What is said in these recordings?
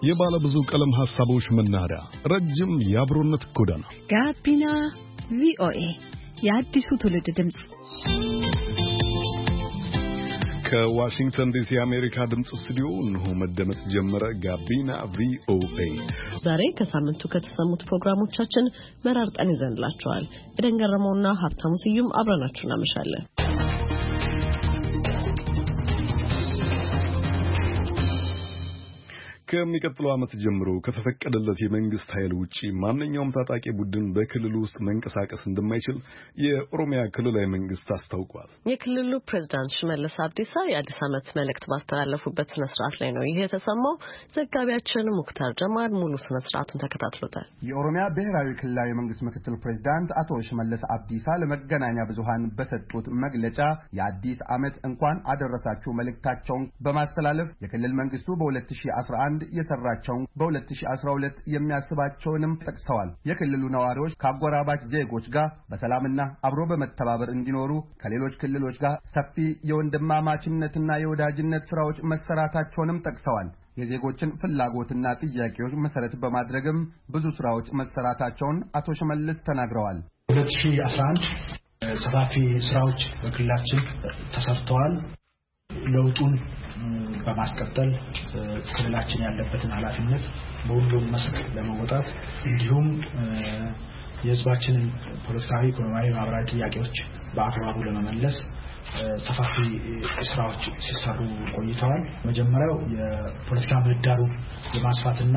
የባለ ብዙ ቀለም ሐሳቦች መናኸሪያ፣ ረጅም የአብሮነት ጎዳና ጋቢና ቪኦኤ የአዲሱ ትውልድ ድምጽ ከዋሽንግተን ዲሲ የአሜሪካ ድምጽ ስቱዲዮ እንሆ መደመጥ ጀመረ። ጋቢና ቪኦኤ ዛሬ ከሳምንቱ ከተሰሙት ፕሮግራሞቻችን መራርጠን ይዘንላችኋል። ኤደን ገረመውና ሀብታሙ ስዩም አብረናችሁ እናመሻለን። ከሚቀጥለው ዓመት ጀምሮ ከተፈቀደለት የመንግስት ኃይል ውጪ ማንኛውም ታጣቂ ቡድን በክልሉ ውስጥ መንቀሳቀስ እንደማይችል የኦሮሚያ ክልላዊ መንግስት አስታውቋል። የክልሉ ፕሬዝዳንት ሽመልስ አብዲሳ የአዲስ ዓመት መልእክት ባስተላለፉበት ስነ ስርዓት ላይ ነው ይሄ የተሰማው። ዘጋቢያችን ሙክታር ጀማል ሙሉ ስነ ስርዓቱን ተከታትሎታል። የኦሮሚያ ብሔራዊ ክልላዊ መንግስት ምክትል ፕሬዝዳንት አቶ ሽመልስ አብዲሳ ለመገናኛ ብዙሃን በሰጡት መግለጫ የአዲስ ዓመት እንኳን አደረሳችሁ መልእክታቸውን በማስተላለፍ የክልል መንግስቱ በ2011 የሰራቸውን በ2012 የሚያስባቸውንም ጠቅሰዋል። የክልሉ ነዋሪዎች ከአጎራባች ዜጎች ጋር በሰላምና አብሮ በመተባበር እንዲኖሩ ከሌሎች ክልሎች ጋር ሰፊ የወንድማማችነትና የወዳጅነት ስራዎች መሰራታቸውንም ጠቅሰዋል። የዜጎችን ፍላጎትና ጥያቄዎች መሰረት በማድረግም ብዙ ስራዎች መሰራታቸውን አቶ ሽመልስ ተናግረዋል። 2011 ሰፋፊ ስራዎች በክልላችን ተሰርተዋል። ለውጡን በማስቀጠል ክልላችን ያለበትን ኃላፊነት በሁሉም መስክ ለመወጣት እንዲሁም የህዝባችንን ፖለቲካዊ፣ ኢኮኖሚያዊ፣ ማህበራዊ ጥያቄዎች በአግባቡ ለመመለስ ሰፋፊ ስራዎች ሲሰሩ ቆይተዋል። መጀመሪያው የፖለቲካ ምህዳሩን የማስፋትና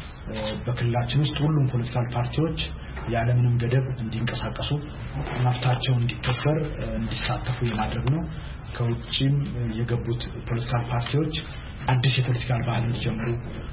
በክልላችን ውስጥ ሁሉም ፖለቲካል ፓርቲዎች ያለምንም ገደብ እንዲንቀሳቀሱ መብታቸው እንዲከበር እንዲሳተፉ የማድረግ ነው። ከውጭም የገቡት ፖለቲካል ፓርቲዎች አዲስ የፖለቲካል ባህል እንዲጀምሩ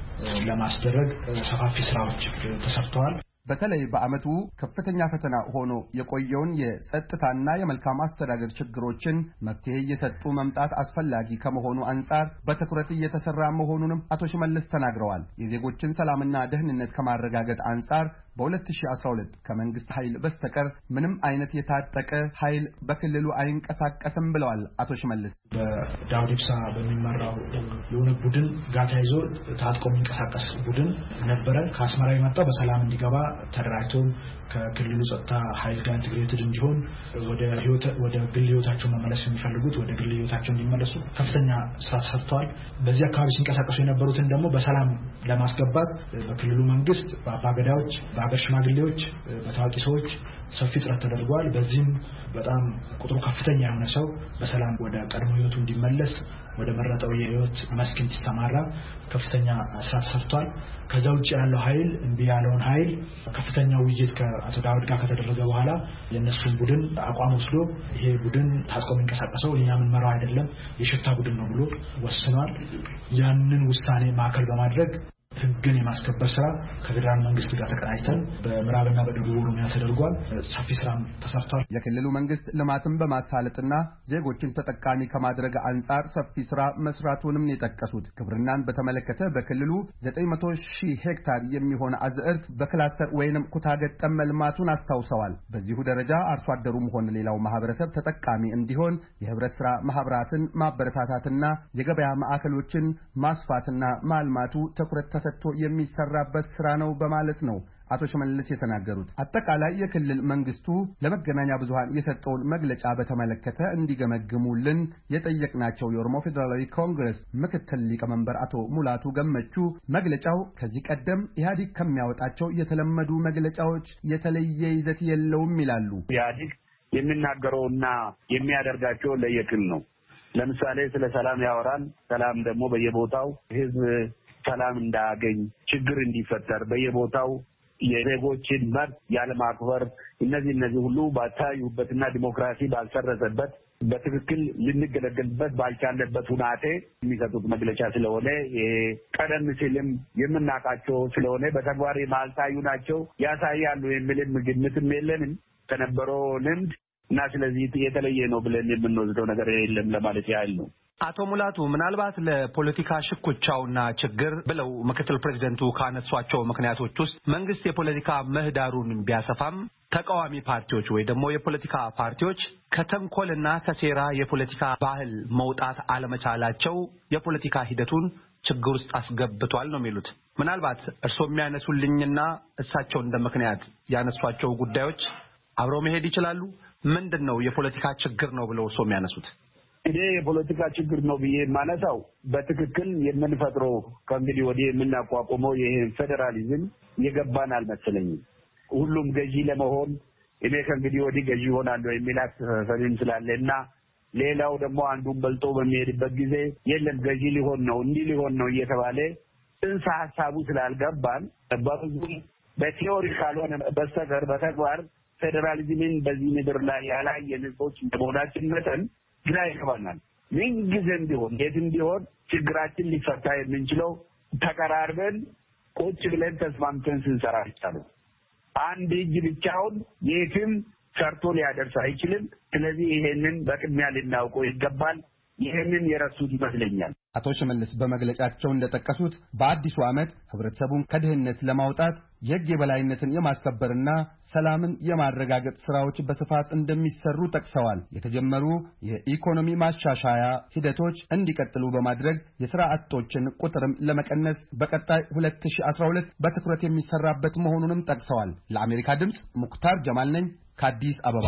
ለማስደረግ ሰፋፊ ስራዎች ተሰርተዋል። በተለይ በአመቱ ከፍተኛ ፈተና ሆኖ የቆየውን የጸጥታና የመልካም አስተዳደር ችግሮችን መፍትሄ እየሰጡ መምጣት አስፈላጊ ከመሆኑ አንጻር በትኩረት እየተሰራ መሆኑንም አቶ ሽመልስ ተናግረዋል። የዜጎችን ሰላምና ደህንነት ከማረጋገጥ አንጻር በ2012 ከመንግስት ኃይል በስተቀር ምንም አይነት የታጠቀ ኃይል በክልሉ አይንቀሳቀስም ብለዋል አቶ ሽመልስ። በዳውድ ኢብሳ በሚመራው የሆነ ቡድን ጋር ተያይዞ ታጥቆ የሚንቀሳቀስ ቡድን ነበረ። ከአስመራ የመጣው በሰላም እንዲገባ ተደራጅቶ ከክልሉ ጸጥታ ኃይል ጋር ኢንተግሬትድ እንዲሆን ወደ ግል ህይወታቸው መመለስ የሚፈልጉት ወደ ግል ህይወታቸው እንዲመለሱ ከፍተኛ ስራ ሰርተዋል። በዚህ አካባቢ ሲንቀሳቀሱ የነበሩትን ደግሞ በሰላም ለማስገባት በክልሉ መንግስት በአባገዳዎች፣ በአገር ሽማግሌዎች፣ በታዋቂ ሰዎች ሰፊ ጥረት ተደርጓል። በዚህም በጣም ቁጥሩ ከፍተኛ የሆነ ሰው በሰላም ወደ ቀድሞ ህይወቱ እንዲመለስ ወደ መረጠው የህይወት መስክ እንዲሰማራ ከፍተኛ ስራ ተሰርቷል። ከዛ ውጭ ያለው ኃይል እምቢ ያለውን ኃይል ከፍተኛ ውይይት ከአቶ ዳውድ ጋር ከተደረገ በኋላ የነሱን ቡድን አቋም ወስዶ ይሄ ቡድን ታጥቆ የሚንቀሳቀሰው እኛ ምን መራው አይደለም የሽፍታ ቡድን ነው ብሎ ወስኗል። ያንን ውሳኔ ማዕከል በማድረግ ህግን የማስከበር ስራ ከፌደራል መንግስት ጋር ተቀናጅተን በምዕራብና በደቡብ ኦሮሚያ ተደርጓል። ሰፊ ስራም ተሰርቷል። የክልሉ መንግስት ልማትን በማሳለጥና ዜጎችን ተጠቃሚ ከማድረግ አንጻር ሰፊ ስራ መስራቱንም የጠቀሱት ግብርናን በተመለከተ በክልሉ 900,000 ሄክታር የሚሆን አዝዕርት በክላስተር ወይንም ኩታ ገጠም መልማቱን አስታውሰዋል። በዚሁ ደረጃ አርሶ አደሩም ሆነ ሌላው ማህበረሰብ ተጠቃሚ እንዲሆን የህብረት ስራ ማህበራትን ማበረታታትና የገበያ ማዕከሎችን ማስፋትና ማልማቱ ትኩረት ተሰጥቶ የሚሰራበት ስራ ነው በማለት ነው አቶ ሽመልስ የተናገሩት። አጠቃላይ የክልል መንግስቱ ለመገናኛ ብዙሃን የሰጠውን መግለጫ በተመለከተ እንዲገመግሙልን የጠየቅናቸው የኦሮሞ ፌዴራላዊ ኮንግረስ ምክትል ሊቀመንበር አቶ ሙላቱ ገመቹ መግለጫው ከዚህ ቀደም ኢህአዴግ ከሚያወጣቸው የተለመዱ መግለጫዎች የተለየ ይዘት የለውም ይላሉ። ኢህአዴግ የሚናገረውና የሚያደርጋቸው ለየቅል ነው። ለምሳሌ ስለ ሰላም ያወራል። ሰላም ደግሞ በየቦታው ህዝብ ሰላም እንዳያገኝ ችግር እንዲፈጠር በየቦታው የዜጎችን መብት ያለማክበር እነዚህ ሁሉ ባታዩበትና ዲሞክራሲ ባልሰረጸበት በትክክል ልንገለገልበት ባልቻለበት ሁናቴ የሚሰጡት መግለጫ ስለሆነ ቀደም ሲልም የምናውቃቸው ስለሆነ በተግባር የማልታዩ ናቸው ያሳያሉ የሚልም ግምትም የለንም ከነበረው ልምድ እና ስለዚህ የተለየ ነው ብለን የምንወስደው ነገር የለም ለማለት ያህል ነው። አቶ ሙላቱ ምናልባት ለፖለቲካ ሽኩቻውና ችግር ብለው ምክትል ፕሬዝዳንቱ ካነሷቸው ምክንያቶች ውስጥ መንግስት የፖለቲካ ምህዳሩን ቢያሰፋም ተቃዋሚ ፓርቲዎች ወይ ደግሞ የፖለቲካ ፓርቲዎች ከተንኮልና ከሴራ የፖለቲካ ባህል መውጣት አለመቻላቸው የፖለቲካ ሂደቱን ችግር ውስጥ አስገብቷል ነው የሚሉት። ምናልባት እርስዎ የሚያነሱልኝና እሳቸው እንደ ምክንያት ያነሷቸው ጉዳዮች አብረው መሄድ ይችላሉ? ምንድነው የፖለቲካ ችግር ነው ብለው እርስዎ የሚያነሱት? እኔ የፖለቲካ ችግር ነው ብዬ ማለታው በትክክል የምንፈጥረው ከእንግዲህ ወዲህ የምናቋቁመው ይሄ ፌደራሊዝም የገባን አልመሰለኝም። ሁሉም ገዢ ለመሆን እኔ ከእንግዲህ ወዲህ ገዢ ሆናለሁ የሚል አስተሳሰብም ስላለና ሌላው ደግሞ አንዱን በልጦ በሚሄድበት ጊዜ የለም ገዢ ሊሆን ነው እንዲህ ሊሆን ነው እየተባለ ጽንሰ ሐሳቡ ስላልገባን በብዙም በቲዮሪ ካልሆነ በስተቀር በተግባር ፌደራሊዝምን በዚህ ምድር ላይ ያላየን ህዝቦች እንደመሆናችን መጠን ግራ ይገባናል። ምን ጊዜም ቢሆን የትም ቢሆን ችግራችን ሊፈታ የምንችለው ተቀራርበን ቁጭ ብለን ተስማምተን ስንሰራ ይቻላል። አንድ እጅ ብቻውን የትም ሰርቶ ሊያደርስ አይችልም። ስለዚህ ይሄንን በቅድሚያ ልናውቀው ይገባል። ይሄንን የረሱት ይመስለኛል። አቶ ሽመልስ በመግለጫቸው እንደጠቀሱት በአዲሱ ዓመት ህብረተሰቡን ከድህነት ለማውጣት የህግ የበላይነትን የማስከበርና ሰላምን የማረጋገጥ ስራዎች በስፋት እንደሚሰሩ ጠቅሰዋል። የተጀመሩ የኢኮኖሚ ማሻሻያ ሂደቶች እንዲቀጥሉ በማድረግ የሥራ አጦችን ቁጥርም ለመቀነስ በቀጣይ 2012 በትኩረት የሚሰራበት መሆኑንም ጠቅሰዋል። ለአሜሪካ ድምጽ ሙክታር ጀማል ነኝ ከአዲስ አበባ።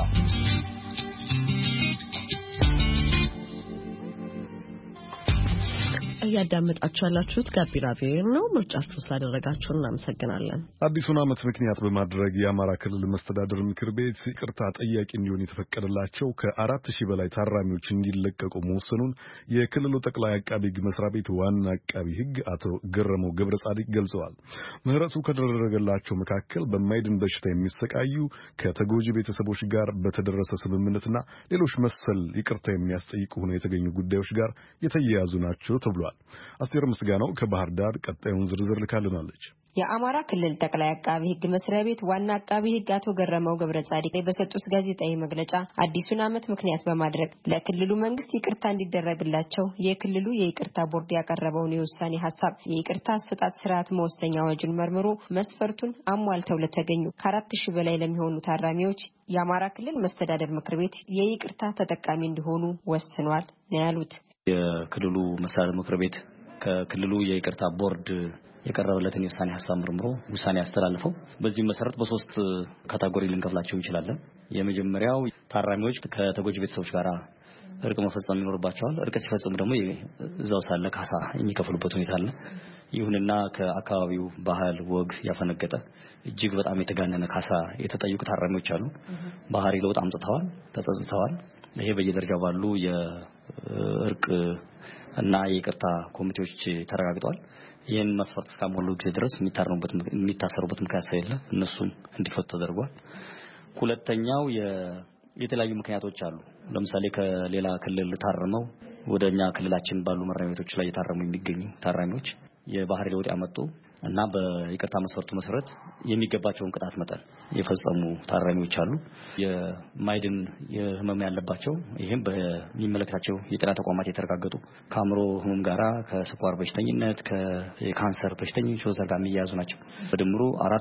እያዳመጣችሁ ያላችሁት ጋቢና ቪኦኤ ነው። ምርጫችሁ ስላደረጋችሁ እናመሰግናለን። አዲሱን ዓመት ምክንያት በማድረግ የአማራ ክልል መስተዳድር ምክር ቤት ይቅርታ ጠያቂ እንዲሆን የተፈቀደላቸው ከ4000 በላይ ታራሚዎች እንዲለቀቁ መወሰኑን የክልሉ ጠቅላይ አቃቢ ሕግ መስሪያ ቤት ዋና አቃቢ ሕግ አቶ ገረመው ገብረ ጻዲቅ ገልጸዋል። ምህረቱ ከተደረገላቸው መካከል በማይድን በሽታ የሚሰቃዩ ከተጎጂ ቤተሰቦች ጋር በተደረሰ ስምምነትና ሌሎች መሰል ይቅርታ የሚያስጠይቁ ሆነው የተገኙ ጉዳዮች ጋር የተያያዙ ናቸው ተብሏል። አስቴር ምስጋናው ከባህር ዳር ቀጣዩን ዝርዝር ልካልናለች። የአማራ ክልል ጠቅላይ አቃቢ ሕግ መስሪያ ቤት ዋና አቃቢ ሕግ አቶ ገረመው ገብረ ጻዲቅ በሰጡት ጋዜጣዊ መግለጫ አዲሱን ዓመት ምክንያት በማድረግ ለክልሉ መንግስት ይቅርታ እንዲደረግላቸው የክልሉ የይቅርታ ቦርድ ያቀረበውን የውሳኔ ሐሳብ የይቅርታ አሰጣጥ ስርዓት መወሰኛ አዋጁን መርምሮ መስፈርቱን አሟልተው ለተገኙ ከ4000 በላይ ለሚሆኑ ታራሚዎች የአማራ ክልል መስተዳድር ምክር ቤት የይቅርታ ተጠቃሚ እንዲሆኑ ወስኗል ነው ያሉት። የክልሉ መስተዳድር ምክር ቤት ከክልሉ የይቅርታ ቦርድ የቀረበለትን የውሳኔ ሐሳብ መርምሮ ውሳኔ ያስተላልፈው በዚህ መሰረት በሶስት ካቴጎሪ ልንከፍላቸው እንችላለን። የመጀመሪያው ታራሚዎች ከተጎጂ ቤተሰቦች ጋር እርቅ መፈጸም ይኖርባቸዋል። እርቅ ሲፈጽሙ ደግሞ እዛው ሳለ ካሳ የሚከፍሉበት ሁኔታ አለ። ይሁንና ከአካባቢው ባህል ወግ ያፈነገጠ እጅግ በጣም የተጋነነ ካሳ የተጠየቁ ታራሚዎች አሉ። ባህሪ ለውጥ አምጥተዋል፣ ተጸጽተዋል። ይሄ በየደረጃው ባሉ የእርቅ እና የይቅርታ ኮሚቴዎች ተረጋግጧል። ይህን መስፈርት እስካሟሉ ጊዜ ድረስ የሚታሰሩበት ምክንያት ስለሌለ እነሱም እንዲፈቱ ተደርጓል። ሁለተኛው የተለያዩ ምክንያቶች አሉ። ለምሳሌ ከሌላ ክልል ታርመው ወደኛ ክልላችን ባሉ ማረሚያ ቤቶች ላይ የታረሙ የሚገኙ ታራሚዎች የባህሪ ለውጥ ያመጡ እና በይቅርታ መስፈርቱ መሰረት የሚገባቸውን ቅጣት መጠን የፈጸሙ ታራሚዎች አሉ። የማይድን የህመም ያለባቸው ይሄም በሚመለከታቸው የጤና ተቋማት የተረጋገጡ ከአእምሮ ህመም ጋራ ከስኳር በሽተኝነት ከካንሰር በሽተኞች ጋር የሚያያዙ ናቸው። በድምሩ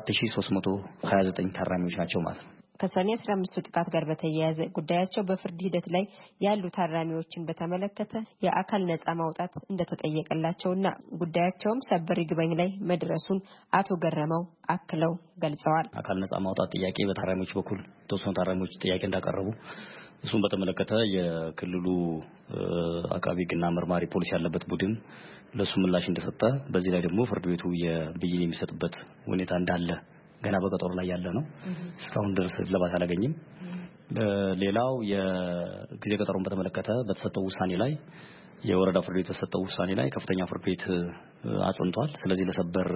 4329 ታራሚዎች ናቸው ማለት ነው። ከሰኔ 15 ጥቃት ጋር በተያያዘ ጉዳያቸው በፍርድ ሂደት ላይ ያሉ ታራሚዎችን በተመለከተ የአካል ነጻ ማውጣት እንደተጠየቀላቸውና ጉዳያቸውም ሰበር ይግባኝ ላይ መድረሱን አቶ ገረመው አክለው ገልጸዋል። አካል ነጻ ማውጣት ጥያቄ በታራሚዎች በኩል ተወሰኑ ታራሚዎች ጥያቄ እንዳቀረቡ እሱን በተመለከተ የክልሉ አቃቢ ሕግና መርማሪ ፖሊስ ያለበት ቡድን ለሱ ምላሽ እንደሰጠ በዚህ ላይ ደግሞ ፍርድ ቤቱ የብይን የሚሰጥበት ሁኔታ እንዳለ ገና በቀጠሮ ላይ ያለ ነው። እስካሁን ድረስ ለባት አላገኝም። ሌላው የጊዜ ቀጠሮን በተመለከተ በተሰጠው ውሳኔ ላይ የወረዳ ፍርድ ቤት በተሰጠው ውሳኔ ላይ ከፍተኛ ፍርድ ቤት አጽንቷል። ስለዚህ ለሰበር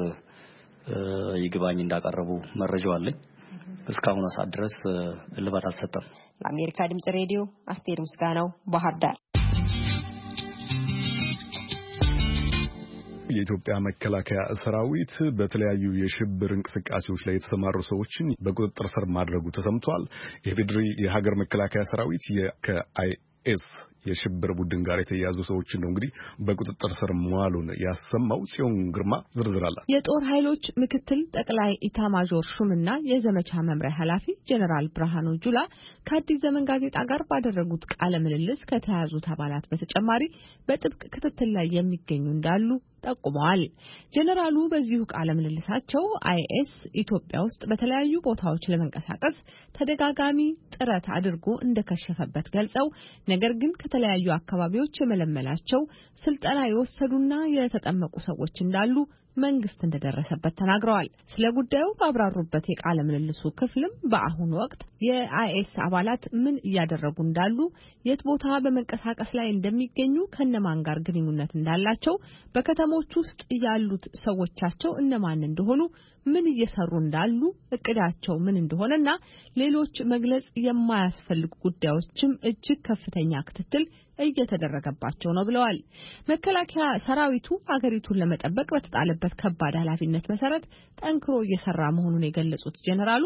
ይግባኝ እንዳቀረቡ መረጃው አለኝ። እስካሁን ሰዓት ድረስ ለባት አልተሰጠም። ለአሜሪካ ድምጽ ሬዲዮ አስቴር ምስጋናው ባህር ዳር። የኢትዮጵያ መከላከያ ሰራዊት በተለያዩ የሽብር እንቅስቃሴዎች ላይ የተሰማሩ ሰዎችን በቁጥጥር ስር ማድረጉ ተሰምቷል። የፌዴራል የሀገር መከላከያ ሰራዊት ከአይኤስ የሽብር ቡድን ጋር የተያያዙ ሰዎችን ነው እንግዲህ በቁጥጥር ስር መዋሉን ያሰማው። ጽዮን ግርማ ዝርዝር አላት። የጦር ኃይሎች ምክትል ጠቅላይ ኢታማዦር ሹምና የዘመቻ መምሪያ ኃላፊ ጀነራል ብርሃኑ ጁላ ከአዲስ ዘመን ጋዜጣ ጋር ባደረጉት ቃለ ምልልስ ከተያዙት አባላት በተጨማሪ በጥብቅ ክትትል ላይ የሚገኙ እንዳሉ ጠቁመዋል። ጀነራሉ በዚሁ ቃለ ምልልሳቸው አይኤስ ኢትዮጵያ ውስጥ በተለያዩ ቦታዎች ለመንቀሳቀስ ተደጋጋሚ ጥረት አድርጎ እንደከሸፈበት ገልጸው ነገር ግን ከተለያዩ አካባቢዎች የመለመላቸው ስልጠና የወሰዱና የተጠመቁ ሰዎች እንዳሉ መንግስት እንደደረሰበት ተናግረዋል። ስለ ጉዳዩ ባብራሩበት የቃለ ምልልሱ ክፍልም በአሁኑ ወቅት የአይኤስ አባላት ምን እያደረጉ እንዳሉ፣ የት ቦታ በመንቀሳቀስ ላይ እንደሚገኙ፣ ከነማን ጋር ግንኙነት እንዳላቸው፣ በከተሞች ውስጥ ያሉት ሰዎቻቸው እነማን እንደሆኑ፣ ምን እየሰሩ እንዳሉ፣ እቅዳቸው ምን እንደሆነና ሌሎች መግለጽ የማያስፈልጉ ጉዳዮችም እጅግ ከፍተኛ ክትትል እየተደረገባቸው ነው ብለዋል። መከላከያ ሰራዊቱ አገሪቱን ለመጠበቅ በተጣለበት ከባድ ኃላፊነት መሰረት ጠንክሮ እየሰራ መሆኑን የገለጹት ጀነራሉ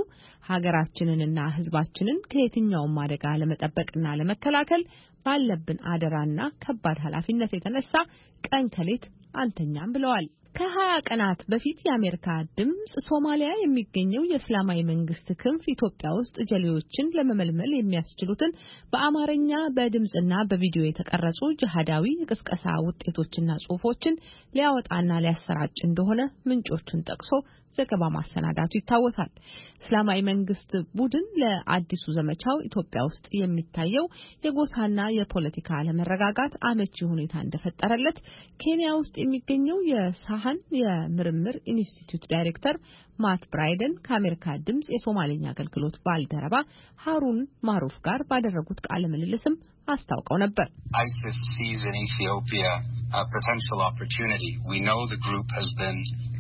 ሀገራችንንና ሕዝባችንን ከየትኛውም አደጋ ለመጠበቅና ለመከላከል ባለብን አደራና ከባድ ኃላፊነት የተነሳ ቀን ከሌት አንተኛም ብለዋል። ከ20 ቀናት በፊት የአሜሪካ ድምጽ ሶማሊያ የሚገኘው የእስላማዊ መንግስት ክንፍ ኢትዮጵያ ውስጥ ጀሌዎችን ለመመልመል የሚያስችሉትን በአማርኛ በድምጽና በቪዲዮ የተቀረጹ ጂሃዳዊ የቅስቀሳ ውጤቶችና ጽሁፎችን ሊያወጣና ሊያሰራጭ እንደሆነ ምንጮቹን ጠቅሶ ዘገባ ማሰናዳቱ ይታወሳል። እስላማዊ መንግስት ቡድን ለአዲሱ ዘመቻው ኢትዮጵያ ውስጥ የሚታየው የጎሳና የፖለቲካ አለመረጋጋት አመቺ ሁኔታ እንደፈጠረለት ኬንያ ውስጥ የሚገኘው የሳህን የምርምር ኢንስቲትዩት ዳይሬክተር ማት ብራይደን ከአሜሪካ ድምጽ የሶማሌኛ አገልግሎት ባልደረባ ሃሩን ማሩፍ ጋር ባደረጉት ቃለ ምልልስም አስታውቀው ነበር። ISIS sees in Ethiopia a potential opportunity. We know the group has been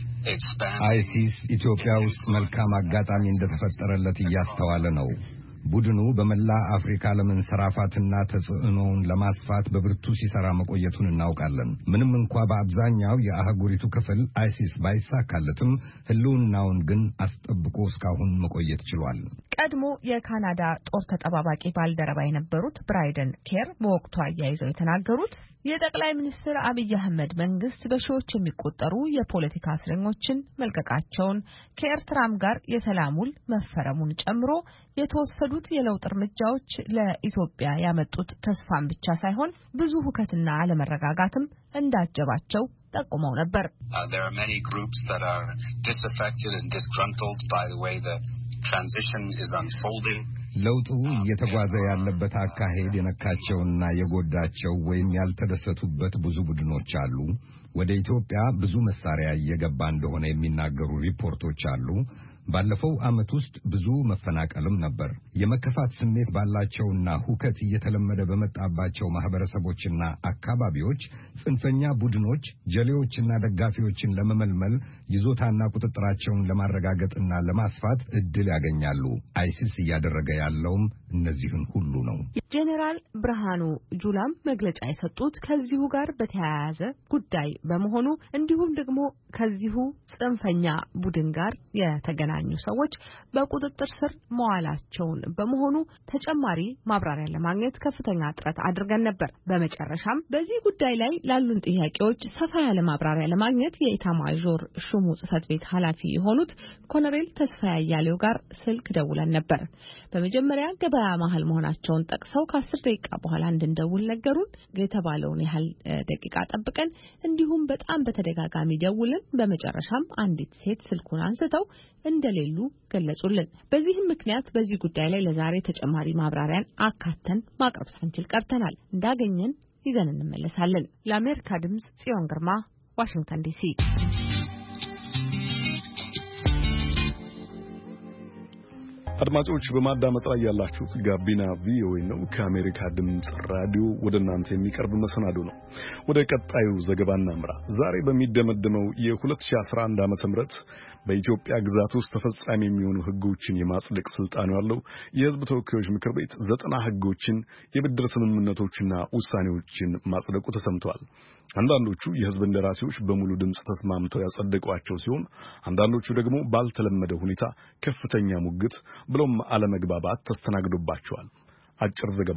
አይሲስ ኢትዮጵያ ውስጥ መልካም አጋጣሚ እንደተፈጠረለት እያስተዋለ ነው። ቡድኑ በመላ አፍሪካ ለመንሰራፋትና ተጽዕኖውን ለማስፋት በብርቱ ሲሰራ መቆየቱን እናውቃለን። ምንም እንኳ በአብዛኛው የአህጉሪቱ ክፍል አይሲስ ባይሳካለትም ህልውናውን ግን አስጠብቆ እስካሁን መቆየት ችሏል። ቀድሞ የካናዳ ጦር ተጠባባቂ ባልደረባ የነበሩት ብራይደን ኬር በወቅቱ አያይዘው የተናገሩት የጠቅላይ ሚኒስትር አብይ አህመድ መንግስት በሺዎች የሚቆጠሩ የፖለቲካ እስረኞችን መልቀቃቸውን ከኤርትራም ጋር የሰላም ውል መፈረሙን ጨምሮ የተወሰዱት የለውጥ እርምጃዎች ለኢትዮጵያ ያመጡት ተስፋን ብቻ ሳይሆን ብዙ ሁከትና አለመረጋጋትም እንዳጀባቸው ጠቁመው ነበር። There are many groups that are disaffected and disgruntled by the way the transition is unfolding. ለውጡ እየተጓዘ ያለበት አካሄድ የነካቸውና የጎዳቸው ወይም ያልተደሰቱበት ብዙ ቡድኖች አሉ። ወደ ኢትዮጵያ ብዙ መሳሪያ እየገባ እንደሆነ የሚናገሩ ሪፖርቶች አሉ። ባለፈው ዓመት ውስጥ ብዙ መፈናቀልም ነበር። የመከፋት ስሜት ባላቸውና ሁከት እየተለመደ በመጣባቸው ማህበረሰቦችና አካባቢዎች ጽንፈኛ ቡድኖች ጀሌዎችና ደጋፊዎችን ለመመልመል ይዞታና ቁጥጥራቸውን ለማረጋገጥና ለማስፋት እድል ያገኛሉ። አይሲስ እያደረገ ያለውም እነዚህን ሁሉ ነው። ጄኔራል ብርሃኑ ጁላም መግለጫ የሰጡት ከዚሁ ጋር በተያያዘ ጉዳይ በመሆኑ እንዲሁም ደግሞ ከዚሁ ጽንፈኛ ቡድን ጋር የተገናኙ ሰዎች በቁጥጥር ስር መዋላቸውን በመሆኑ ተጨማሪ ማብራሪያ ለማግኘት ከፍተኛ ጥረት አድርገን ነበር። በመጨረሻም በዚህ ጉዳይ ላይ ላሉን ጥያቄዎች ሰፋ ያለ ማብራሪያ ለማግኘት የኢታማዦር ሹሙ ጽሕፈት ቤት ኃላፊ የሆኑት ኮሎኔል ተስፋዬ አያሌው ጋር ስልክ ደውለን ነበር። በመጀመሪያ ገበያ መሃል መሆናቸውን ጠቅሰው ከ10 ደቂቃ በኋላ እንድንደውል ነገሩን። የተባለውን ያህል ደቂቃ ጠብቀን እንዲሁም በጣም በተደጋጋሚ ደውልን። በመጨረሻም አንዲት ሴት ስልኩን አንስተው እንደሌሉ ገለጹልን። በዚህም ምክንያት በዚህ ጉዳይ ላይ ለዛሬ ተጨማሪ ማብራሪያን አካተን ማቅረብ ሳንችል ቀርተናል። እንዳገኘን ይዘን እንመለሳለን። ለአሜሪካ ድምጽ ጽዮን ግርማ፣ ዋሽንግተን ዲሲ። አድማጮች በማዳመጥ ላይ ያላችሁት ጋቢና ቪኦኤ ነው። ከአሜሪካ ድምጽ ራዲዮ ወደ እናንተ የሚቀርብ መሰናዶ ነው። ወደ ቀጣዩ ዘገባ እናምራ። ዛሬ በሚደመደመው የ2011 ዓ.ም በኢትዮጵያ ግዛት ውስጥ ተፈጻሚ የሚሆኑ ሕጎችን የማጽደቅ ስልጣን ያለው የሕዝብ ተወካዮች ምክር ቤት 90 ሕጎችን፣ የብድር ስምምነቶችና ውሳኔዎችን ማጽደቁ ተሰምቷል። አንዳንዶቹ የሕዝብ እንደራሴዎች በሙሉ ድምጽ ተስማምተው ያጸደቋቸው ሲሆን አንዳንዶቹ ደግሞ ባልተለመደ ሁኔታ ከፍተኛ ሙግት ብሎም አለመግባባት ተስተናግዶባቸዋል። አጭር ዘገባ አለን።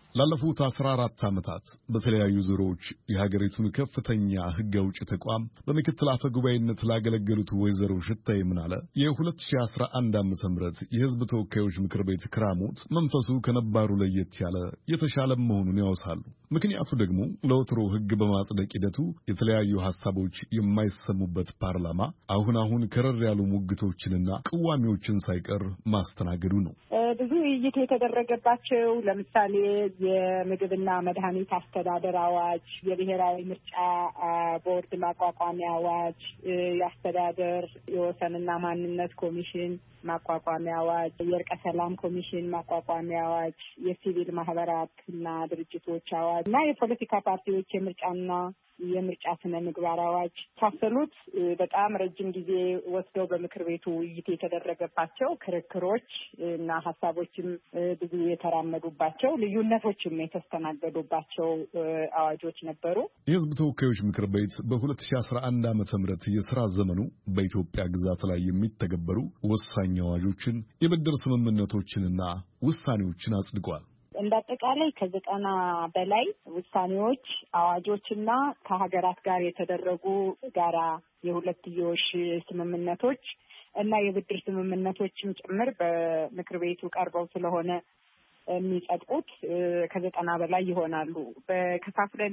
ላለፉት 14 ዓመታት በተለያዩ ዙሮች የሀገሪቱን ከፍተኛ ሕግ አውጪ ተቋም በምክትል አፈ ጉባኤነት ላገለገሉት ወይዘሮ ሽታዬ ምናለ የ2011 ዓ.ም የሕዝብ ተወካዮች ምክር ቤት ክራሞት መንፈሱ ከነባሩ ለየት ያለ የተሻለ መሆኑን ያወሳሉ። ምክንያቱ ደግሞ ለወትሮ ሕግ በማጽደቅ ሂደቱ የተለያዩ ሐሳቦች የማይሰሙበት ፓርላማ አሁን ከረር ያሉ ሙግቶችንና ቅዋሚዎችን ሳይቀር ማስተናገዱ ነው። ብዙ ውይይት የተደረገባቸው ለምሳሌ የምግብና መድኃኒት አስተዳደር አዋጅ፣ የብሔራዊ ምርጫ ቦርድ ማቋቋሚያ አዋጅ፣ የአስተዳደር የወሰንና ማንነት ኮሚሽን ማቋቋሚያ አዋጅ፣ የእርቀ ሰላም ኮሚሽን ማቋቋሚያ አዋጅ፣ የሲቪል ማህበራትና ድርጅቶች አዋጅ እና የፖለቲካ ፓርቲዎች የምርጫ ስነ ምግባር አዋጅ ታሰሉት በጣም ረጅም ጊዜ ወስደው በምክር ቤቱ ውይይት የተደረገባቸው ክርክሮች እና ሀሳቦችም ብዙ የተራመዱባቸው ልዩነቶችም የተስተናገዱባቸው አዋጆች ነበሩ። የሕዝብ ተወካዮች ምክር ቤት በ2011 ዓ.ም የሥራ ዘመኑ በኢትዮጵያ ግዛት ላይ የሚተገበሩ ወሳኝ አዋጆችን፣ የብድር ስምምነቶችንና ውሳኔዎችን አጽድቋል። እንዳጠቃላይ ከ90 በላይ ውሳኔዎች፣ አዋጆችና ከሀገራት ጋር የተደረጉ ጋራ የሁለትዮሽ ስምምነቶች እና የብድር ስምምነቶችም ጭምር በምክር ቤቱ ቀርበው ስለሆነ የሚጸድቁት ከ90 በላይ ይሆናሉ። በከፋፍለን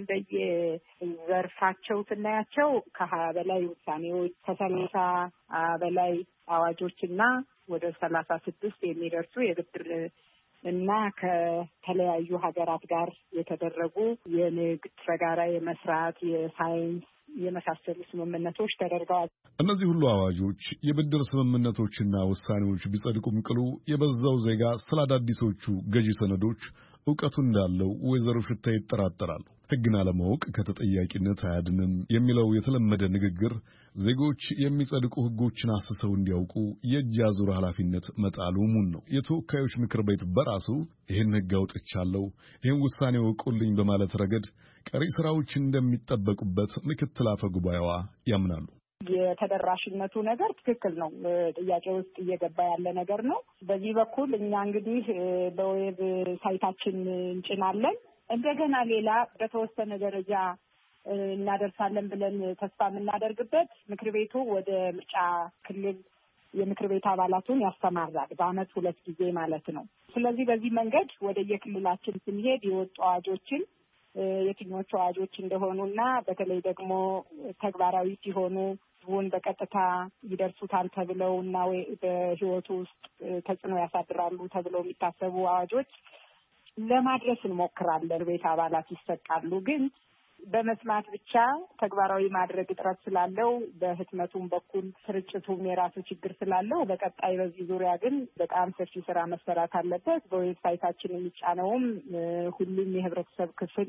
በየዘርፋቸው ስናያቸው ከ20 በላይ ውሳኔዎች፣ ከ30 በላይ አዋጆችና ወደ 36 የሚደርሱ የብድር እና ከተለያዩ ሀገራት ጋር የተደረጉ የንግድ በጋራ የመስራት የሳይንስ የመሳሰሉ ስምምነቶች ተደርገዋል። እነዚህ ሁሉ አዋጆች፣ የብድር ስምምነቶችና ውሳኔዎች ቢጸድቁም ቅሉ የበዛው ዜጋ ስለ አዳዲሶቹ ገዢ ሰነዶች ዕውቀቱ እንዳለው ወይዘሮ ሽታዬ ይጠራጠራሉ። ሕግን አለማወቅ ከተጠያቂነት አያድንም የሚለው የተለመደ ንግግር ዜጎች የሚጸድቁ ሕጎችን አስሰው እንዲያውቁ የእጅ አዙር ኃላፊነት መጣሉ ሙን ነው። የተወካዮች ምክር ቤት በራሱ ይህን ሕግ አውጥቻለሁ፣ ይህን ውሳኔ ወቁልኝ በማለት ረገድ ቀሪ ስራዎች እንደሚጠበቁበት ምክትል አፈ ጉባኤዋ ያምናሉ። የተደራሽነቱ ነገር ትክክል ነው። ጥያቄ ውስጥ እየገባ ያለ ነገር ነው። በዚህ በኩል እኛ እንግዲህ በዌብ ሳይታችን እንጭናለን። እንደገና ሌላ በተወሰነ ደረጃ እናደርሳለን ብለን ተስፋ የምናደርግበት ምክር ቤቱ ወደ ምርጫ ክልል የምክር ቤት አባላቱን ያስተማራል። በዓመት 2 ጊዜ ማለት ነው። ስለዚህ በዚህ መንገድ ወደ የክልላችን ስንሄድ የወጡ አዋጆችን የትኞቹ አዋጆች እንደሆኑና በተለይ ደግሞ ተግባራዊ ሲሆኑ ህዝቡን በቀጥታ ይደርሱታል ተብለው እና በህይወቱ ውስጥ ተጽዕኖ ያሳድራሉ ተብለው የሚታሰቡ አዋጆች ለማድረስ እንሞክራለን። ቤት አባላት ይሰጣሉ። ግን በመስማት ብቻ ተግባራዊ ማድረግ እጥረት ስላለው በህትመቱም በኩል ስርጭቱም የራሱ ችግር ስላለው በቀጣይ በዚህ ዙሪያ ግን በጣም ሰፊ ስራ መሰራት አለበት። በዌብሳይታችን የሚጫነውም ሁሉም የህብረተሰብ ክፍል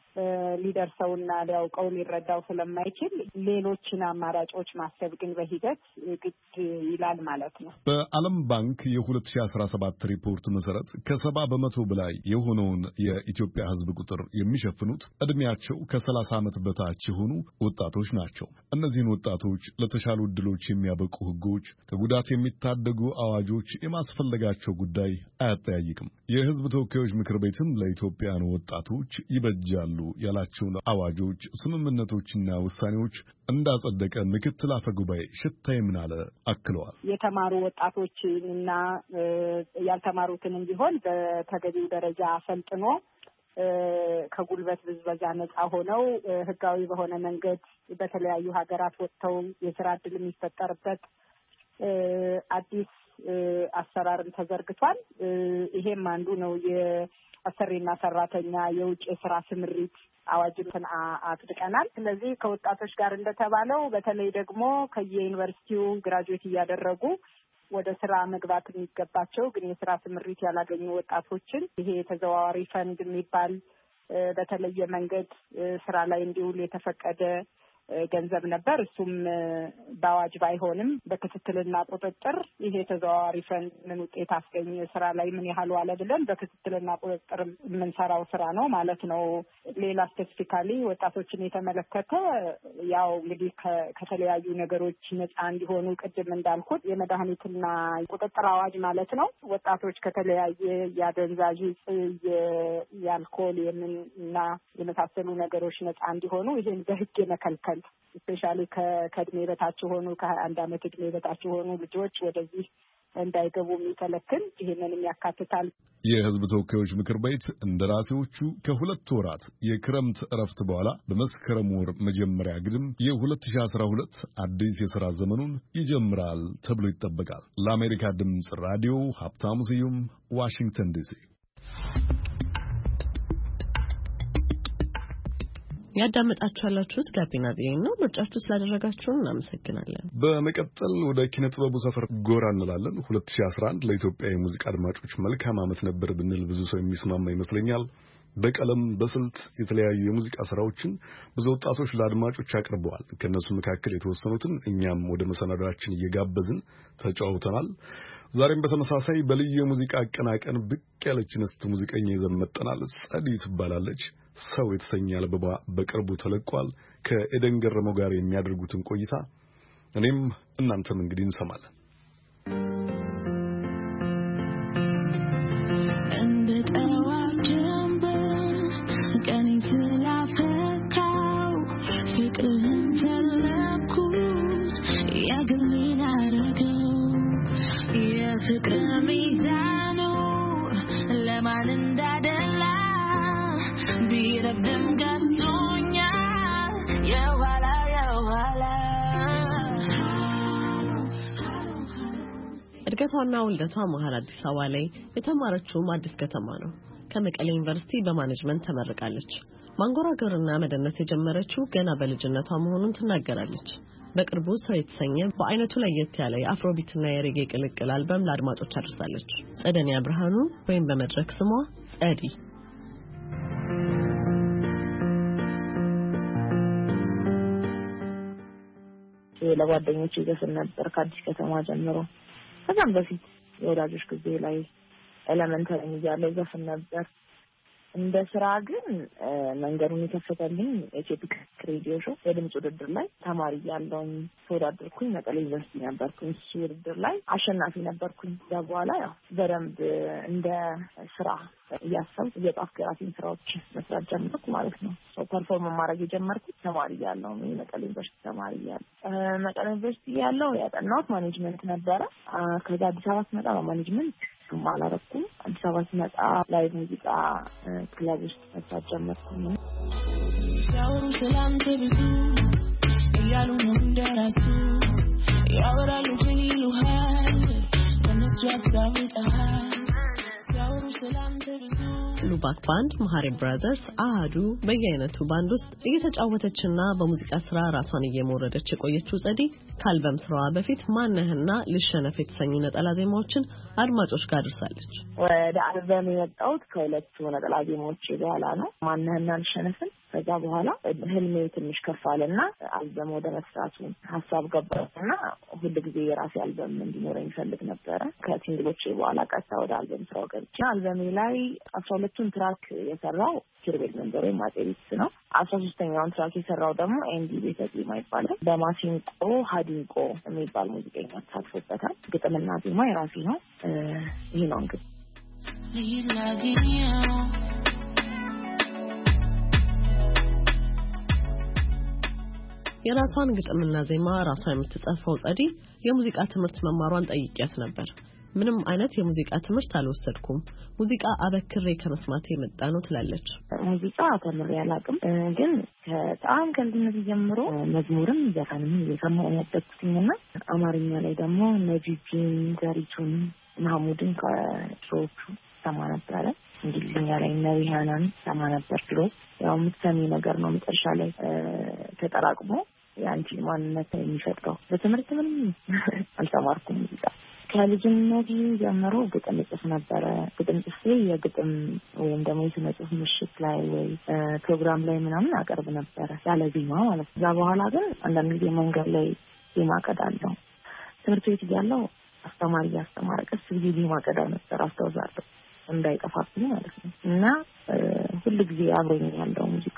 ሊደርሰውና ሊያውቀው ሊረዳው ስለማይችል ሌሎችን አማራጮች ማሰብ ግን በሂደት ግድ ይላል ማለት ነው። በዓለም ባንክ የ2017 ሪፖርት መሰረት ከ70 በመቶ በላይ የሆነውን የኢትዮጵያ ሕዝብ ቁጥር የሚሸፍኑት ዕድሜያቸው ከ30 ዓመት በታች የሆኑ ወጣቶች ናቸው። እነዚህን ወጣቶች ለተሻሉ ዕድሎች የሚያበቁ ሕጎች፣ ከጉዳት የሚታደጉ አዋጆች የማስፈለጋቸው ጉዳይ አያጠያይቅም። የሕዝብ ተወካዮች ምክር ቤትም ለኢትዮጵያውያን ወጣቶች ይበጃሉ ያላቸውን አዋጆች፣ ስምምነቶችና ውሳኔዎች እንዳጸደቀ ምክትል አፈ ጉባኤ ሽታዬ ምናለ አክለዋል። የተማሩ ወጣቶችንና ያልተማሩትንም ቢሆን በተገቢው ደረጃ አሰልጥኖ ከጉልበት ብዝበዛ ነጻ ሆነው ህጋዊ በሆነ መንገድ በተለያዩ ሀገራት ወጥተው የስራ ዕድል የሚፈጠርበት አዲስ አሰራርን ተዘርግቷል። ይሄም አንዱ ነው። የአሰሪና ሰራተኛ የውጭ የስራ ስምሪት አዋጅን አጽድቀናል። ስለዚህ ከወጣቶች ጋር እንደተባለው በተለይ ደግሞ ከየዩኒቨርሲቲው ግራጁዌት እያደረጉ ወደ ስራ መግባት የሚገባቸው ግን የስራ ስምሪት ያላገኙ ወጣቶችን ይሄ የተዘዋዋሪ ፈንድ የሚባል በተለየ መንገድ ስራ ላይ እንዲውል የተፈቀደ ገንዘብ ነበር። እሱም በአዋጅ ባይሆንም በክትትልና ቁጥጥር ይሄ ተዘዋዋሪ ፈንድ ምን ውጤት አስገኘ፣ ስራ ላይ ምን ያህል ዋለ ብለን በክትትልና ቁጥጥር የምንሰራው ስራ ነው ማለት ነው። ሌላ ስፔሲፊካሊ ወጣቶችን የተመለከተ ያው እንግዲህ ከተለያዩ ነገሮች ነጻ እንዲሆኑ ቅድም እንዳልኩት የመድኃኒትና ቁጥጥር አዋጅ ማለት ነው። ወጣቶች ከተለያየ የአደንዛዥ እጽ፣ የአልኮል እና የመሳሰሉ ነገሮች ነፃ እንዲሆኑ ይህን በህግ የመከልከል ስፔሻሊ ከእድሜ በታች ሆኑ ከ21 ዓመት እድሜ በታች ሆኑ ልጆች ወደዚህ እንዳይገቡ የሚከለክል ይህንንም ያካትታል። የህዝብ ተወካዮች ምክር ቤት እንደራሴዎቹ ከሁለት ወራት የክረምት እረፍት በኋላ በመስከረም ወር መጀመሪያ ግድም የ2012 አዲስ የሥራ ዘመኑን ይጀምራል ተብሎ ይጠበቃል። ለአሜሪካ ድምፅ ራዲዮ ሀብታሙ ስዩም ዋሽንግተን ዲሲ። ያዳመጣችሁ ያላችሁት ጋቢና ቪኦኤ ነው። ምርጫችሁ ስላደረጋችሁ እናመሰግናለን። በመቀጠል ወደ ኪነ ጥበቡ ሰፈር ጎራ እንላለን። 2011 ለኢትዮጵያ የሙዚቃ አድማጮች መልካም ዓመት ነበር ብንል ብዙ ሰው የሚስማማ ይመስለኛል። በቀለም በስልት የተለያዩ የሙዚቃ ስራዎችን ብዙ ወጣቶች ለአድማጮች አቅርበዋል። ከነሱ መካከል የተወሰኑትን እኛም ወደ መሰናዷችን እየጋበዝን ተጫውተናል። ዛሬም በተመሳሳይ በልዩ የሙዚቃ አቀናቀን ብቅ ያለች እንስት ሙዚቀኛ ይዘን መጥተናል። ጸዲ ትባላለች። ሰው የተሰኘ አልበሟ በቅርቡ ተለቋል። ከኤደን ገረመው ጋር የሚያደርጉትን ቆይታ እኔም እናንተም እንግዲህ እንሰማለን። እንደ ጠዋት ጀንበር ቀኔ ስላፈካው ፍቅርህን ፈለኩት የግሌን አረገው የፍቅር ሚዛኑ ለማን እንዳደላ ቢረፍድም ገብቶኛል የኋላ እድገቷና ውልደቷ መሀል አዲስ አበባ ላይ የተማረችውም አዲስ ከተማ ነው። ከመቀሌ ዩኒቨርሲቲ በማኔጅመንት ተመርቃለች። ማንጎራገርና መደነስ የጀመረችው ገና በልጅነቷ መሆኑን ትናገራለች። በቅርቡ ሰው የተሰኘ በአይነቱ ለየት ያለ የአፍሮቢትና የሬጌ ቅልቅል አልበም ለአድማጮች አድርሳለች። ጸደኒያ ብርሃኑ ወይም በመድረክ ስሟ ጸዲ። ለጓደኞቼ ዘፈን ነበር ከአዲስ ከተማ ጀምሮ። ከዛም በፊት የወዳጆች ጊዜ ላይ ኤሌመንተሪ እያለሁ ዘፈን ነበር። እንደ ስራ ግን መንገዱን የከፈተልኝ ኢትዮፒክ ሬዲዮ ሾው የድምጽ ውድድር ላይ ተማሪ ያለውን ተወዳደርኩኝ። መቀሌ ዩኒቨርሲቲ ነበርኩኝ። እሱ ውድድር ላይ አሸናፊ ነበርኩኝ። ከዛ በኋላ ያው በደንብ እንደ ስራ እያሰብኩ እየጻፍኩ የራሴን ስራዎች መስራት ጀመርኩ ማለት ነው። ፐርፎርም ማድረግ የጀመርኩት ተማሪ ያለው ነው። መቀሌ ዩኒቨርሲቲ ተማሪ ያለው መቀሌ ዩኒቨርሲቲ ያለው ያጠናሁት ማኔጅመንት ነበረ። ከዛ አዲስ አበባ ስመጣ በማኔጅመንት ማላረኩም አዲስ አበባ ስመጣ ላይ ሙዚቃ ክለብ ውስጥ መስራት ጀመርኩኝ። ያወሩ ስላንተ ብዙ እያሉ ነው እንደራሱ ያወራሉ ግን ይሉሃል ከነሱ ያሳውጣል። ያወሩ ስላንተ ብዙ ሉባክ ባንድ፣ መሃሪ ብራዘርስ፣ አሃዱ በየአይነቱ ባንድ ውስጥ እየተጫወተችና በሙዚቃ ስራ ራሷን እየሞረደች የቆየችው ጸዲ ከአልበም ስራዋ በፊት ማነህና ልሸነፍ የተሰኙ ነጠላ ዜማዎችን አድማጮች ጋር አድርሳለች። ወደ አልበም የመጣሁት ከሁለቱ ነጠላ ዜማዎች በኋላ ነው። ማነህና ልሸነፍን ከዛ በኋላ ህልሜ ትንሽ ከፍ አለና አልበም ወደ መስራቱ ሀሳብ ገባና ሁልጊዜ የራሴ አልበም እንዲኖረኝ ፈልግ ነበረ። ከሲንግሎቼ በኋላ ቀጥታ ወደ አልበም ስራው ገብቼ አልበሜ ላይ 12ቱን ትራክ የሰራው ኪርቤል መንበሬ ማጤሪስ ነው። 13ኛውን ትራክ የሰራው ደግሞ ኤንዲ ቤተግሊማ ይባላል። በማሲንቆ ሀዲንቆ የሚባል ሙዚቀኛ ተሳትፎበታል። ግጥምና ዜማ የራሴ ነው። ይሄ ነው እንግዲህ የራሷን ግጥምና ዜማ ራሷ የምትጻፈው ጸዲ የሙዚቃ ትምህርት መማሯን ጠይቂያት ነበር። ምንም አይነት የሙዚቃ ትምህርት አልወሰድኩም፣ ሙዚቃ አበክሬ ከመስማት የመጣ ነው ትላለች። ሙዚቃ ተምሬ አላውቅም፣ ግን በጣም ከልጅነት ጀምሮ መዝሙርም ዘፈንም እየሰማሁ ያደግኩኝና አማርኛ ላይ ደግሞ ነጂጂን፣ ዘሪቱን፣ ማህሙድን ከድሮዎቹ ሰማ ነበረ። እንግሊዝኛ ላይ ነቢያናን ሰማ ነበር ድሮ። ያው የምትሰሚ ነገር ነው መጨረሻ ላይ ተጠራቅሞ የአንቺ ማንነት የሚፈጥረው። በትምህርት ምንም አልተማርኩም ሙዚቃ። ከልጅነት ጀምሮ ግጥም ጽፍ ነበረ። ግጥም ጽፌ የግጥም ወይም ደግሞ የስነ ጽሁፍ ምሽት ላይ ወይ ፕሮግራም ላይ ምናምን አቀርብ ነበረ ያለ ዜማ ማለት ነው። ከዛ በኋላ ግን አንዳንድ ጊዜ መንገድ ላይ ዜማ ቀዳለሁ። ትምህርት ቤት እያለሁ አስተማሪ እያስተማረ ቀስ ብዬ ዜማ ቀዳ ነበር፣ አስታውሳለሁ እንዳይጠፋብኝ ማለት ነው። እና ሁሉ ጊዜ አብሮኝ ያለው ሙዚቃ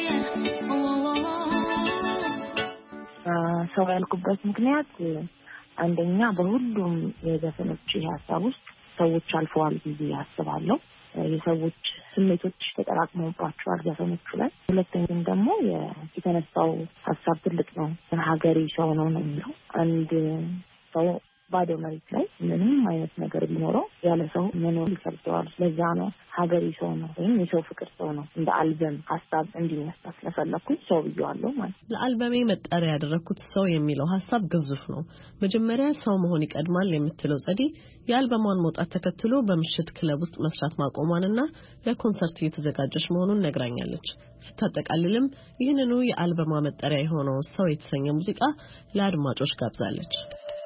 ሰው ያልኩበት ምክንያት አንደኛ በሁሉም የዘፈኖች ሀሳብ ውስጥ ሰዎች አልፈዋል ብዬ አስባለሁ። የሰዎች ስሜቶች ተጠራቅመውባቸዋል ዘፈኖቹ ላይ። ሁለተኛም ደግሞ የተነሳው ሀሳብ ትልቅ ነው። ሀገሬ ሰው ነው የሚለው አንድ ሰው ባዶ መሬት ላይ ምንም አይነት ነገር ቢኖረው ያለ ሰው መኖር ይከብደዋል። ለዛ ነው ሀገሬ ሰው ነው ወይም የሰው ፍቅር ሰው ነው እንደ አልበም ሀሳብ እንዲነሳ ስለፈለኩኝ ሰው ብዬዋለሁ ማለት ነው። ለአልበሜ መጠሪያ ያደረኩት ሰው የሚለው ሀሳብ ግዙፍ ነው። መጀመሪያ ሰው መሆን ይቀድማል የምትለው ጸዲ የአልበሟን መውጣት ተከትሎ በምሽት ክለብ ውስጥ መስራት ማቆሟንና ለኮንሰርት እየተዘጋጀች መሆኑን ነግራኛለች። ስታጠቃልልም ይህንኑ የአልበሟ መጠሪያ የሆነው ሰው የተሰኘ ሙዚቃ ለአድማጮች ጋብዛለች።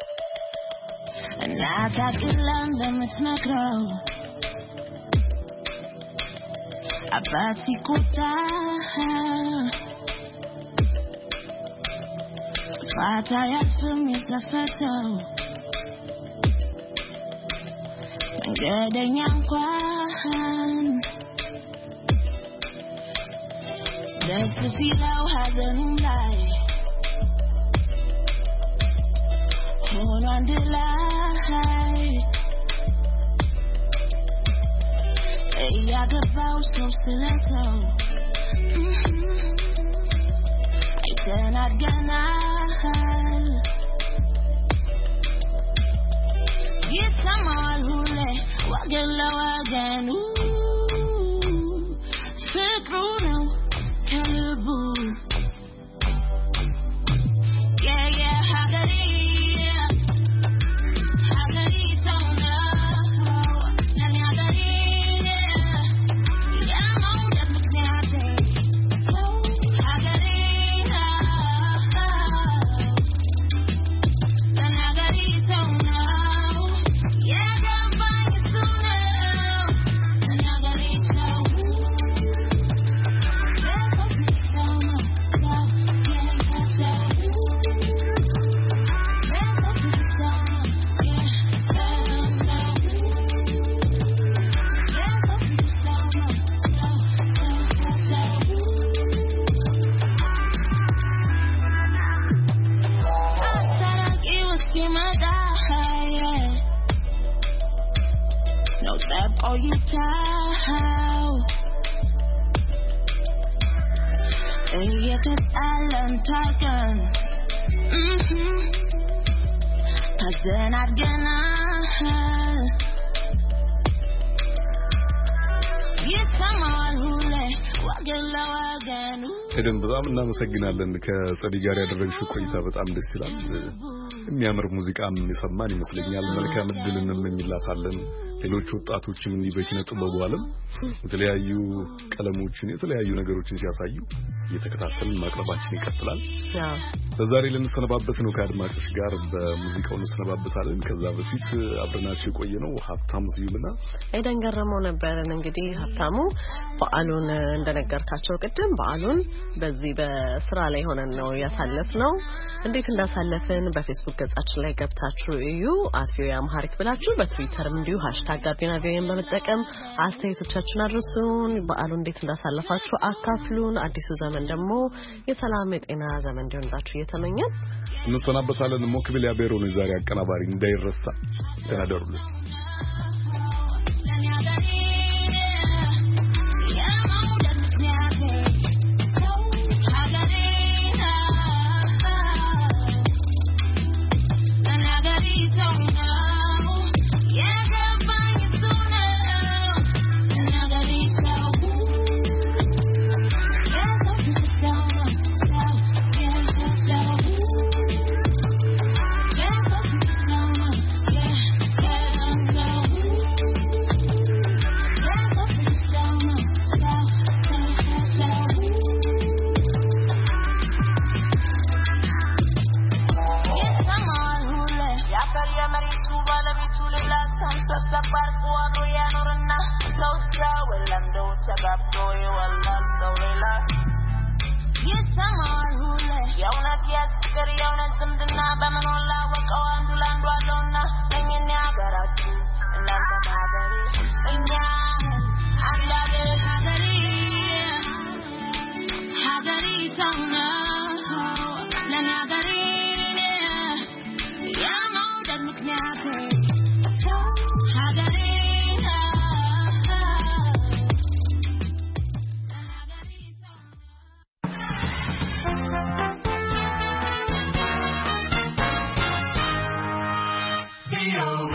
እናታቅላን ለምትነግረው አባት ሲቆጣ ፋታ ያፍም የተፈተው መንገደኛ እንኳን ደስ ሲለው ሐዘኑም ላይ ሆኖ አንድ ላይ እያገባው ሰው ስለሰው አይተናገናል ይሰማል ሁሌ ወገን ለወገኑ ፍቅሩ ነው ከልቡ ሀገሬ ኤደን በጣም እናመሰግናለን። ከጸዲ ጋር ያደረግሽው ቆይታ በጣም ደስ ይላል። የሚያምር ሙዚቃም የሰማን ይመስለኛል። መልካም እድልን እንመኝላታለን። ሌሎች ወጣቶችም እንዲህ በኪነ ጥበቡ ዓለም የተለያዩ ቀለሞችን የተለያዩ ነገሮችን ሲያሳዩ እየተከታተልን ማቅረባችን ይቀጥላል። ለዛሬ ልንሰነባበት ነው። ከአድማጮች ጋር በሙዚቃው እንሰነባበታለን። ከዛ በፊት አብረናችሁ የቆየነው ሀብታሙ ስዩምና ኤደን ገረመው ነበርን። እንግዲህ ሀብታሙ በዓሉን እንደነገርካቸው ቅድም በዓሉን በዚህ በስራ ላይ ሆነን ነው ያሳለፍነው። እንዴት እንዳሳለፍን በፌስቡክ ገጻችን ላይ ገብታችሁ እዩ @ቪኦኤአምሃሪክ ብላችሁ በትዊተርም እንዲሁ #ጋቢናቪኦኤን በመጠቀም አስተያየቶቻችሁን አድርሱን። በዓሉ እንዴት እንዳሳለፋችሁ አካፍሉን። አዲሱ ዘመን ደግሞ የሰላም የጤና ዘመን እንዲሆንላችሁ እየተመኘን እንሰናበታለን። ሞክቢል ያቤሮ ነው ዛሬ አቀናባሪ። እንዳይረሳ ተናደሩልን። Para